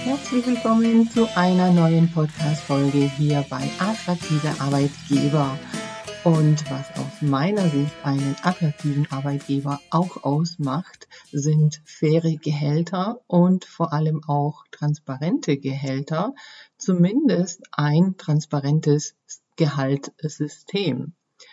Herzlich willkommen zu einer neuen Podcast-Folge hier bei Attraktive Arbeitgeber. Und was aus meiner Sicht einen attraktiven Arbeitgeber auch ausmacht, sind faire Gehälter und vor allem auch transparente Gehälter, zumindest ein transparentes Gehaltssystem.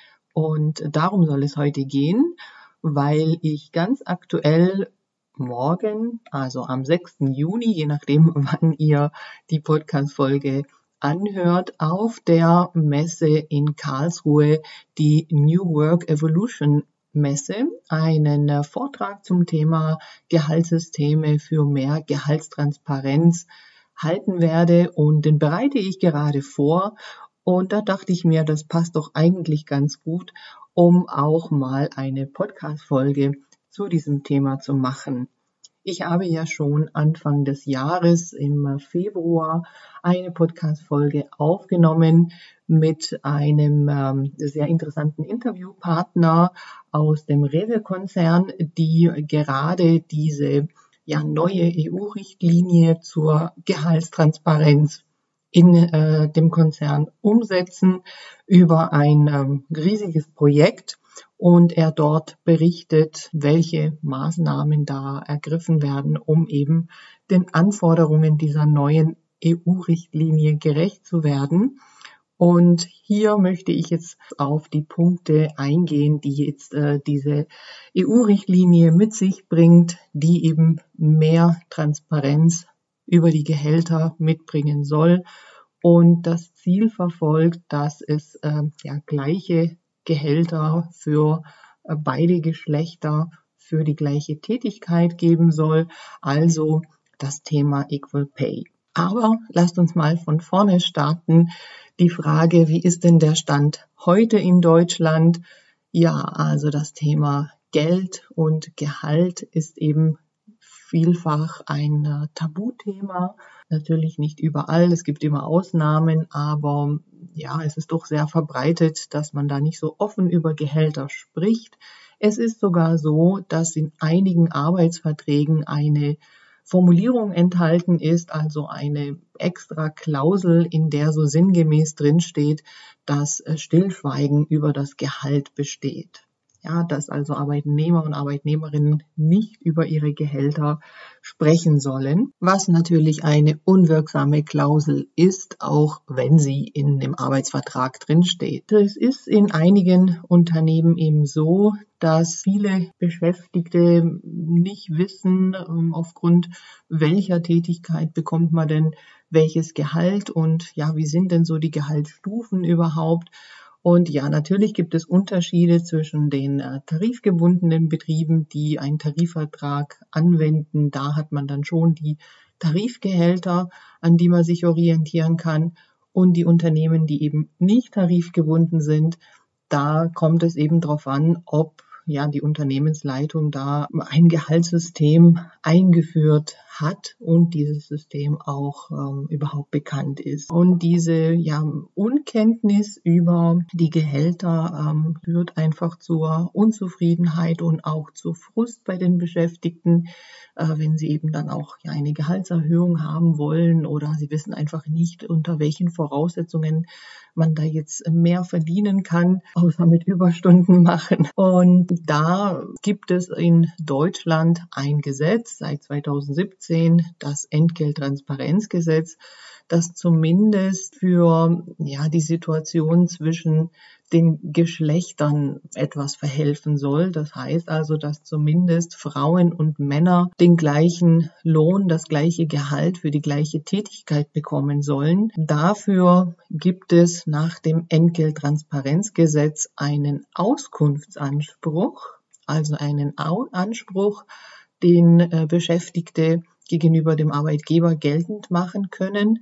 Und darum soll es heute gehen, weil ich ganz aktuell morgen, also am 6. Juni, je nachdem, wann ihr die Podcast-Folge anhört, auf der Messe in Karlsruhe, die New Work Evolution Messe, einen Vortrag zum Thema Gehaltssysteme für mehr Gehaltstransparenz halten werde, und den bereite ich gerade vor. Und da dachte ich mir, das passt doch eigentlich ganz gut, um auch mal eine Podcast-Folge zu diesem Thema zu machen. Ich habe ja schon Anfang des Jahres im Februar eine Podcast-Folge aufgenommen mit einem sehr interessanten Interviewpartner aus dem Rewe-Konzern, die gerade diese neue EU-Richtlinie zur Gehaltstransparenz in dem Konzern umsetzen über ein riesiges Projekt, und er dort berichtet, welche Maßnahmen da ergriffen werden, um eben den Anforderungen dieser neuen EU-Richtlinie gerecht zu werden. Und hier möchte ich jetzt auf die Punkte eingehen, die jetzt diese EU-Richtlinie mit sich bringt, die eben mehr Transparenz über die Gehälter mitbringen soll und das Ziel verfolgt, dass es gleiche Gehälter für beide Geschlechter für die gleiche Tätigkeit geben soll, also das Thema Equal Pay. Aber lasst uns mal von vorne starten. Die Frage, wie ist denn der Stand heute in Deutschland? Ja, also das Thema Geld und Gehalt ist eben vielfach ein Tabuthema. Natürlich nicht überall, es gibt immer Ausnahmen, aber ja, es ist doch sehr verbreitet, dass man da nicht so offen über Gehälter spricht. Es ist sogar so, dass in einigen Arbeitsverträgen eine Formulierung enthalten ist, also eine extra Klausel, in der so sinngemäß drinsteht, dass Stillschweigen über das Gehalt besteht. Ja, dass also Arbeitnehmer und Arbeitnehmerinnen nicht über ihre Gehälter sprechen sollen, was natürlich eine unwirksame Klausel ist, auch wenn sie in dem Arbeitsvertrag drinsteht. Es ist in einigen Unternehmen eben so, dass viele Beschäftigte nicht wissen, aufgrund welcher Tätigkeit bekommt man denn welches Gehalt und ja, wie sind denn so die Gehaltsstufen überhaupt? Und ja, natürlich gibt es Unterschiede zwischen den tarifgebundenen Betrieben, die einen Tarifvertrag anwenden. Da hat man dann schon die Tarifgehälter, an die man sich orientieren kann. Und die Unternehmen, die eben nicht tarifgebunden sind, da kommt es eben darauf an, ob die Unternehmensleitung da ein Gehaltssystem eingeführt hat und dieses System auch überhaupt bekannt ist. Und diese Unkenntnis über die Gehälter führt einfach zur Unzufriedenheit und auch zu Frust bei den Beschäftigten, wenn sie eben dann auch eine Gehaltserhöhung haben wollen oder sie wissen einfach nicht, unter welchen Voraussetzungen man da jetzt mehr verdienen kann, außer mit Überstunden machen. Und da gibt es in Deutschland ein Gesetz seit 2017, das Entgelttransparenzgesetz, das zumindest für die Situation zwischen den Geschlechtern etwas verhelfen soll. Das heißt also, dass zumindest Frauen und Männer den gleichen Lohn, das gleiche Gehalt für die gleiche Tätigkeit bekommen sollen. Dafür gibt es nach dem Entgelttransparenzgesetz einen Auskunftsanspruch, also einen Anspruch, den Beschäftigte gegenüber dem Arbeitgeber geltend machen können,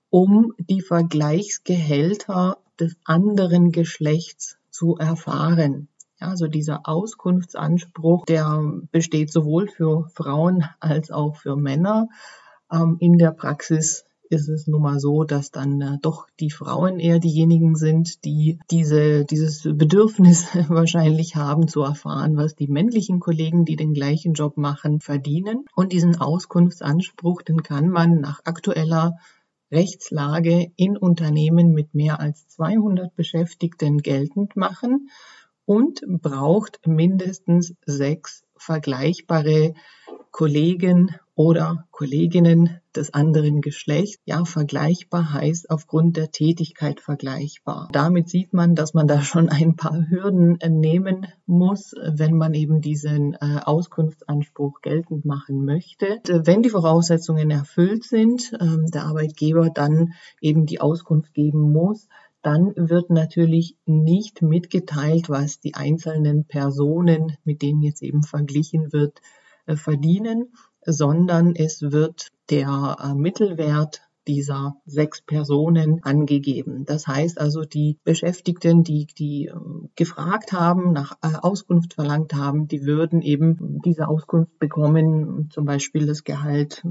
um die Vergleichsgehälter des anderen Geschlechts zu erfahren. Ja, also dieser Auskunftsanspruch, der besteht sowohl für Frauen als auch für Männer. In der Praxis ist es nun mal so, dass dann doch die Frauen eher diejenigen sind, die dieses Bedürfnis wahrscheinlich haben, zu erfahren, was die männlichen Kollegen, die den gleichen Job machen, verdienen. Und diesen Auskunftsanspruch, den kann man nach aktueller Rechtslage in Unternehmen mit mehr als 200 Beschäftigten geltend machen und braucht mindestens 6 vergleichbare Kollegen oder Kolleginnen des anderen Geschlechts. Ja, vergleichbar heißt aufgrund der Tätigkeit vergleichbar. Damit sieht man, dass man da schon ein paar Hürden nehmen muss, wenn man eben diesen Auskunftsanspruch geltend machen möchte. Wenn die Voraussetzungen erfüllt sind, der Arbeitgeber dann eben die Auskunft geben muss, dann wird natürlich nicht mitgeteilt, was die einzelnen Personen, mit denen jetzt eben verglichen wird, verdienen, sondern es wird der Mittelwert dieser 6 Personen angegeben. Das heißt also, die Beschäftigten, die gefragt haben, nach Auskunft verlangt haben, die würden eben diese Auskunft bekommen, zum Beispiel das Gehalt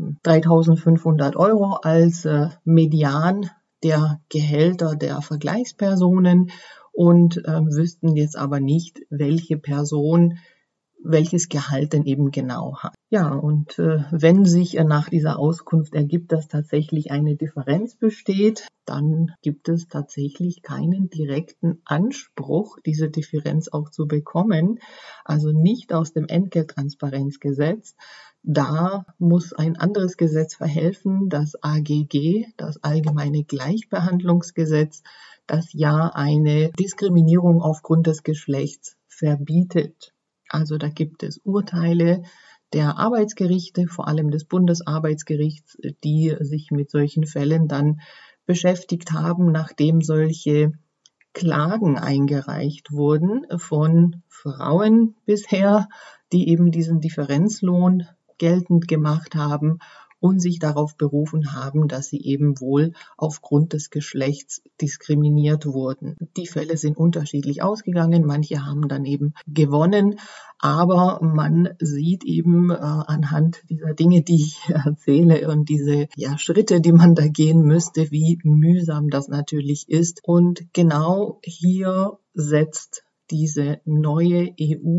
3.500 € als Median der Gehälter der Vergleichspersonen und wüssten jetzt aber nicht, welche Person welches Gehalt denn eben genau hat. Ja, und wenn sich nach dieser Auskunft ergibt, dass tatsächlich eine Differenz besteht, dann gibt es tatsächlich keinen direkten Anspruch, diese Differenz auch zu bekommen. Also nicht aus dem Entgelttransparenzgesetz. Da muss ein anderes Gesetz verhelfen, das AGG, das Allgemeine Gleichbehandlungsgesetz, das ja eine Diskriminierung aufgrund des Geschlechts verbietet. Also da gibt es Urteile der Arbeitsgerichte, vor allem des Bundesarbeitsgerichts, die sich mit solchen Fällen dann beschäftigt haben, nachdem solche Klagen eingereicht wurden von Frauen bisher, die eben diesen Differenzlohn geltend gemacht haben und sich darauf berufen haben, dass sie eben wohl aufgrund des Geschlechts diskriminiert wurden. Die Fälle sind unterschiedlich ausgegangen, manche haben dann eben gewonnen, aber man sieht eben anhand dieser Dinge, die ich erzähle und diese Schritte, die man da gehen müsste, wie mühsam das natürlich ist. Und genau hier setzt diese neue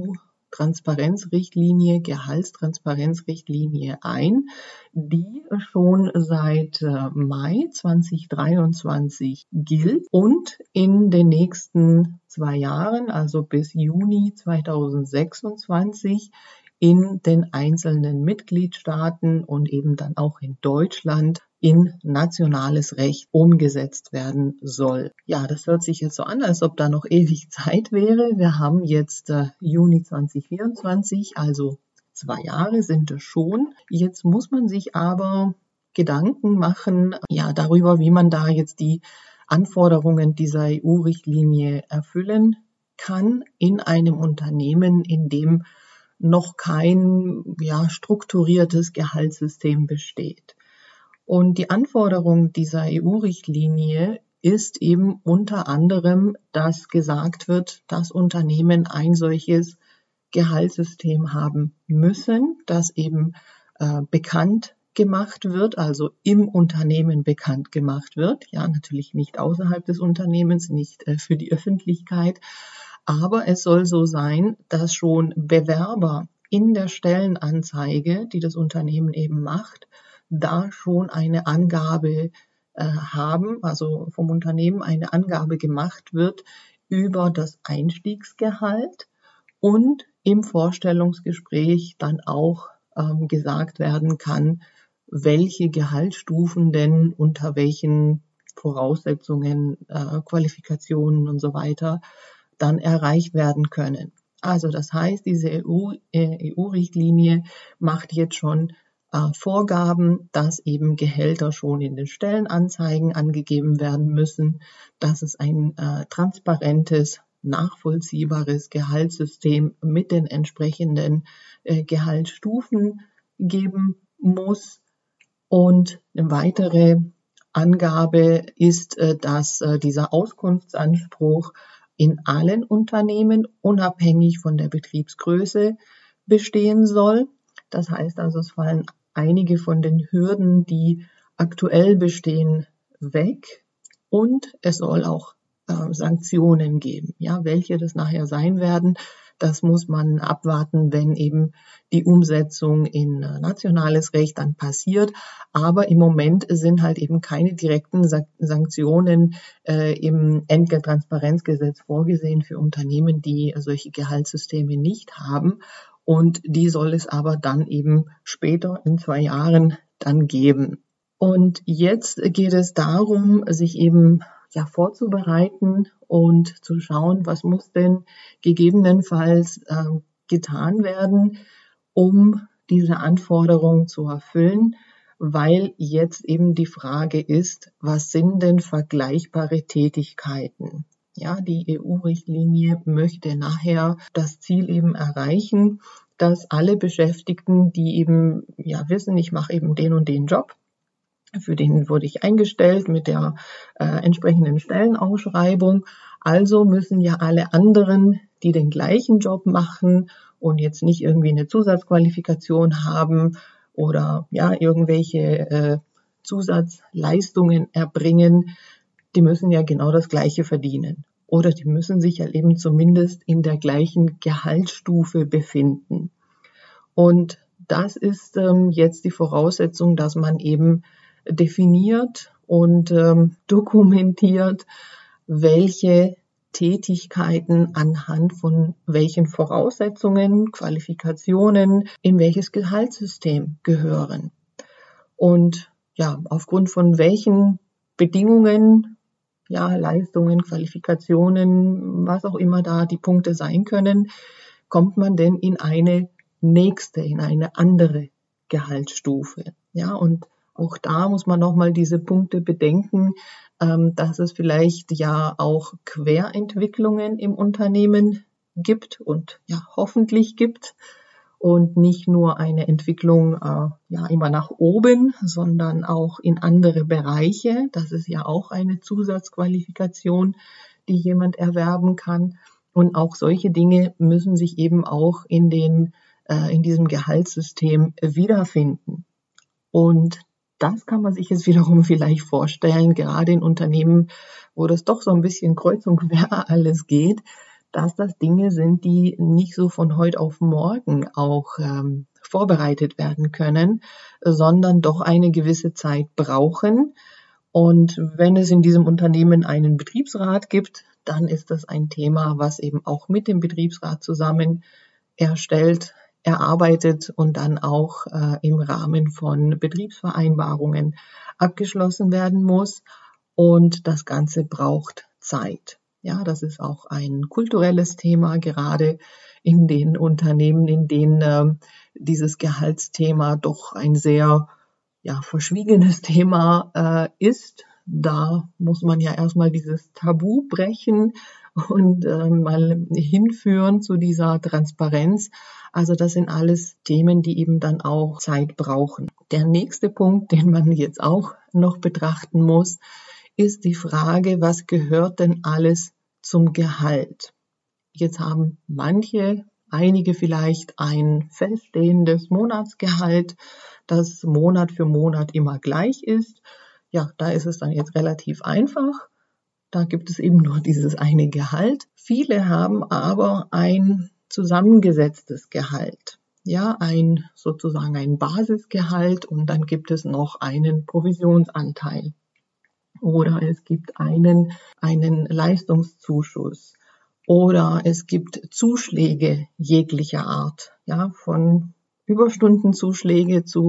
EU-Transparenzrichtlinie, Gehaltstransparenzrichtlinie ein, die schon seit Mai 2023 gilt und in den nächsten 2 Jahren, also bis Juni 2026, in den einzelnen Mitgliedstaaten und eben dann auch in Deutschland in nationales Recht umgesetzt werden soll. Ja, das hört sich jetzt so an, als ob da noch ewig Zeit wäre. Wir haben jetzt Juni 2024, also 2 Jahre sind es schon. Jetzt muss man sich aber Gedanken machen, darüber, wie man da jetzt die Anforderungen dieser EU-Richtlinie erfüllen kann in einem Unternehmen, in dem noch kein strukturiertes Gehaltssystem besteht. Und die Anforderung dieser EU-Richtlinie ist eben unter anderem, dass gesagt wird, dass Unternehmen ein solches Gehaltssystem haben müssen, das eben bekannt gemacht wird, also im Unternehmen bekannt gemacht wird. Ja, natürlich nicht außerhalb des Unternehmens, nicht für die Öffentlichkeit. Aber es soll so sein, dass schon Bewerber in der Stellenanzeige, die das Unternehmen eben macht, da schon eine Angabe haben, also vom Unternehmen eine Angabe gemacht wird über das Einstiegsgehalt und im Vorstellungsgespräch dann auch gesagt werden kann, welche Gehaltsstufen denn unter welchen Voraussetzungen, Qualifikationen und so weiter dann erreicht werden können. Also das heißt, diese EU-Richtlinie macht jetzt schon Vorgaben, dass eben Gehälter schon in den Stellenanzeigen angegeben werden müssen, dass es ein transparentes, nachvollziehbares Gehaltssystem mit den entsprechenden Gehaltsstufen geben muss. Und eine weitere Angabe ist, dass dieser Auskunftsanspruch in allen Unternehmen unabhängig von der Betriebsgröße bestehen soll. Das heißt also, es fallen einige von den Hürden, die aktuell bestehen, weg und es soll auch Sanktionen geben. Ja, welche das nachher sein werden, das muss man abwarten, wenn eben die Umsetzung in nationales Recht dann passiert. Aber im Moment sind halt eben keine direkten Sanktionen im Entgelttransparenzgesetz vorgesehen für Unternehmen, die solche Gehaltssysteme nicht haben. Und die soll es aber dann eben später in 2 Jahren dann geben. Und jetzt geht es darum, sich eben vorzubereiten und zu schauen, was muss denn gegebenenfalls getan werden, um diese Anforderungen zu erfüllen, weil jetzt eben die Frage ist, was sind denn vergleichbare Tätigkeiten? Ja, die EU-Richtlinie möchte nachher das Ziel eben erreichen, dass alle Beschäftigten, die eben wissen, ich mache eben den und den Job, für den wurde ich eingestellt mit der entsprechenden Stellenausschreibung. Also müssen ja alle anderen, die den gleichen Job machen und jetzt nicht irgendwie eine Zusatzqualifikation haben oder irgendwelche Zusatzleistungen erbringen, die müssen ja genau das Gleiche verdienen. Oder die müssen sich ja eben zumindest in der gleichen Gehaltsstufe befinden. Und das ist jetzt die Voraussetzung, dass man eben definiert und dokumentiert, welche Tätigkeiten anhand von welchen Voraussetzungen, Qualifikationen in welches Gehaltssystem gehören. Und aufgrund von welchen Bedingungen, Leistungen, Qualifikationen, was auch immer da die Punkte sein können, kommt man denn in eine andere Gehaltsstufe. Ja, und auch da muss man nochmal diese Punkte bedenken, dass es vielleicht auch Querentwicklungen im Unternehmen gibt und hoffentlich gibt und nicht nur eine Entwicklung immer nach oben, sondern auch in andere Bereiche. Das ist ja auch eine Zusatzqualifikation, die jemand erwerben kann. Und auch solche Dinge müssen sich eben auch in diesem Gehaltssystem wiederfinden. Und das kann man sich jetzt wiederum vielleicht vorstellen, gerade in Unternehmen, wo das doch so ein bisschen kreuz und quer alles geht, dass das Dinge sind, die nicht so von heute auf morgen auch vorbereitet werden können, sondern doch eine gewisse Zeit brauchen. Und wenn es in diesem Unternehmen einen Betriebsrat gibt, dann ist das ein Thema, was eben auch mit dem Betriebsrat zusammen erarbeitet und dann auch im Rahmen von Betriebsvereinbarungen abgeschlossen werden muss. Und das Ganze braucht Zeit. Ja, das ist auch ein kulturelles Thema, gerade in den Unternehmen, in denen dieses Gehaltsthema doch ein sehr verschwiegenes Thema ist. Da muss man ja erstmal dieses Tabu brechen und mal hinführen zu dieser Transparenz. Also das sind alles Themen, die eben dann auch Zeit brauchen. Der nächste Punkt, den man jetzt auch noch betrachten muss, ist die Frage, was gehört denn alles zum Gehalt? Jetzt haben einige vielleicht ein feststehendes Monatsgehalt, das Monat für Monat immer gleich ist. Ja, da ist es dann jetzt relativ einfach. Da gibt es eben nur dieses eine Gehalt. Viele haben aber ein zusammengesetztes Gehalt. Ja, sozusagen ein Basisgehalt und dann gibt es noch einen Provisionsanteil. Oder es gibt einen Leistungszuschuss. Oder es gibt Zuschläge jeglicher Art, von Überstundenzuschläge zu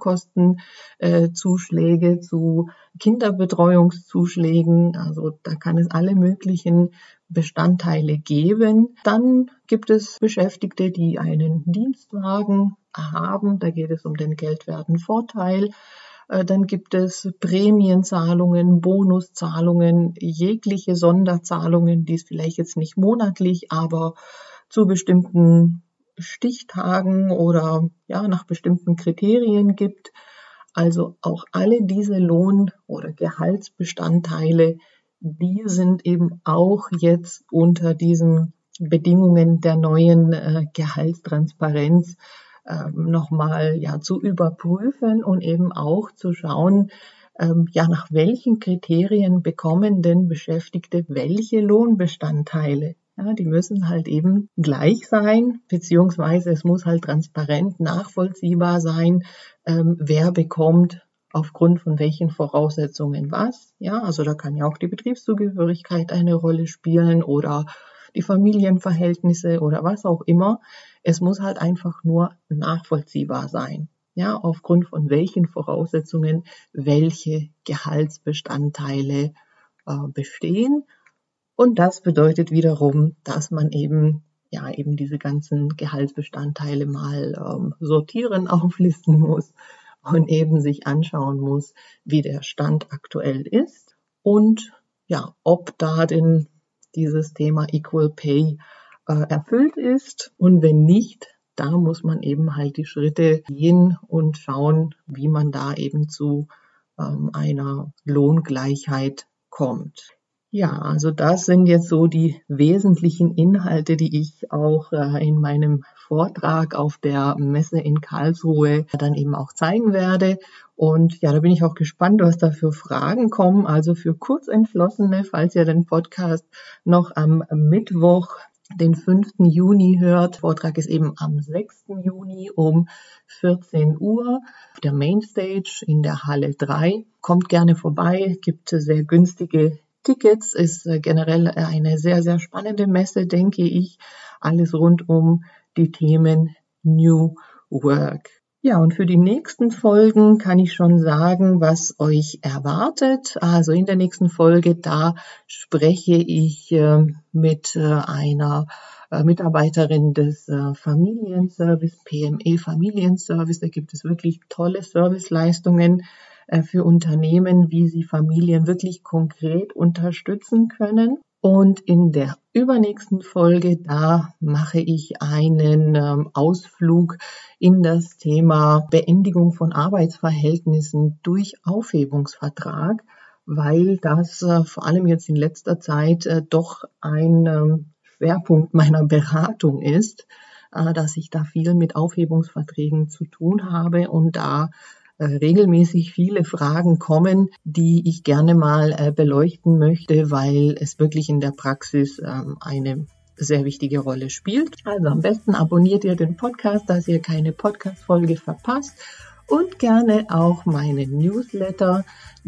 Fahrkostenzuschläge zu Kinderbetreuungszuschlägen. Also da kann es alle möglichen Bestandteile geben. Dann gibt es Beschäftigte, die einen Dienstwagen haben. Da geht es um den geldwerten Vorteil. Dann gibt es Prämienzahlungen, Bonuszahlungen, jegliche Sonderzahlungen, die es vielleicht jetzt nicht monatlich, aber zu bestimmten Stichtagen oder nach bestimmten Kriterien gibt. Also auch alle diese Lohn- oder Gehaltsbestandteile, die sind eben auch jetzt unter diesen Bedingungen der neuen Gehaltstransparenz nochmal zu überprüfen und eben auch zu schauen, nach welchen Kriterien bekommen denn Beschäftigte welche Lohnbestandteile? Ja, die müssen halt eben gleich sein, beziehungsweise es muss halt transparent nachvollziehbar sein, wer bekommt aufgrund von welchen Voraussetzungen was. Ja, also da kann ja auch die Betriebszugehörigkeit eine Rolle spielen oder die Familienverhältnisse oder was auch immer. Es muss halt einfach nur nachvollziehbar sein. Ja, aufgrund von welchen Voraussetzungen welche Gehaltsbestandteile bestehen. Und das bedeutet wiederum, dass man eben diese ganzen Gehaltsbestandteile mal sortieren, auflisten muss und eben sich anschauen muss, wie der Stand aktuell ist und ja, ob da denn dieses Thema Equal Pay erfüllt ist. Und wenn nicht, da muss man eben halt die Schritte gehen und schauen, wie man da eben zu einer Lohngleichheit kommt. Ja, also das sind jetzt so die wesentlichen Inhalte, die ich auch in meinem Vortrag auf der Messe in Karlsruhe dann eben auch zeigen werde. Und ja, da bin ich auch gespannt, was da für Fragen kommen. Also für Kurzentschlossene, falls ihr den Podcast noch am Mittwoch, den 5. Juni hört. Der Vortrag ist eben am 6. Juni um 14 Uhr auf der Mainstage in der Halle 3. Kommt gerne vorbei, gibt sehr günstige Tickets, ist generell eine sehr, sehr spannende Messe, denke ich. Alles rund um die Themen New Work. Ja, und für die nächsten Folgen kann ich schon sagen, was euch erwartet. Also in der nächsten Folge, da spreche ich mit einer Mitarbeiterin des Familienservice, PME Familienservice. Da gibt es wirklich tolle Serviceleistungen für Unternehmen, wie sie Familien wirklich konkret unterstützen können. Und in der übernächsten Folge, da mache ich einen Ausflug in das Thema Beendigung von Arbeitsverhältnissen durch Aufhebungsvertrag, weil das vor allem jetzt in letzter Zeit doch ein Schwerpunkt meiner Beratung ist, dass ich da viel mit Aufhebungsverträgen zu tun habe und da regelmäßig viele Fragen kommen, die ich gerne mal beleuchten möchte, weil es wirklich in der Praxis eine sehr wichtige Rolle spielt. Also am besten abonniert ihr den Podcast, dass ihr keine Podcast-Folge verpasst und gerne auch meinen Newsletter.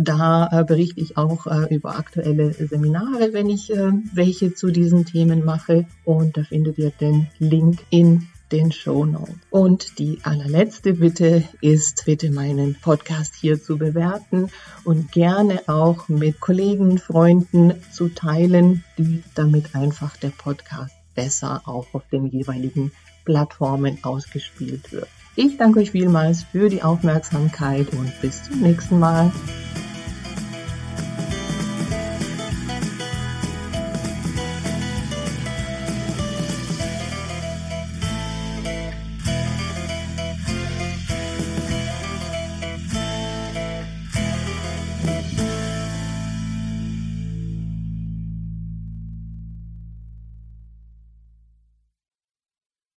Da berichte ich auch über aktuelle Seminare, wenn ich welche zu diesen Themen mache, und da findet ihr den Link in den Shownotes. Und die allerletzte Bitte ist, bitte meinen Podcast hier zu bewerten und gerne auch mit Kollegen, Freunden zu teilen, damit einfach der Podcast besser auch auf den jeweiligen Plattformen ausgespielt wird. Ich danke euch vielmals für die Aufmerksamkeit und bis zum nächsten Mal.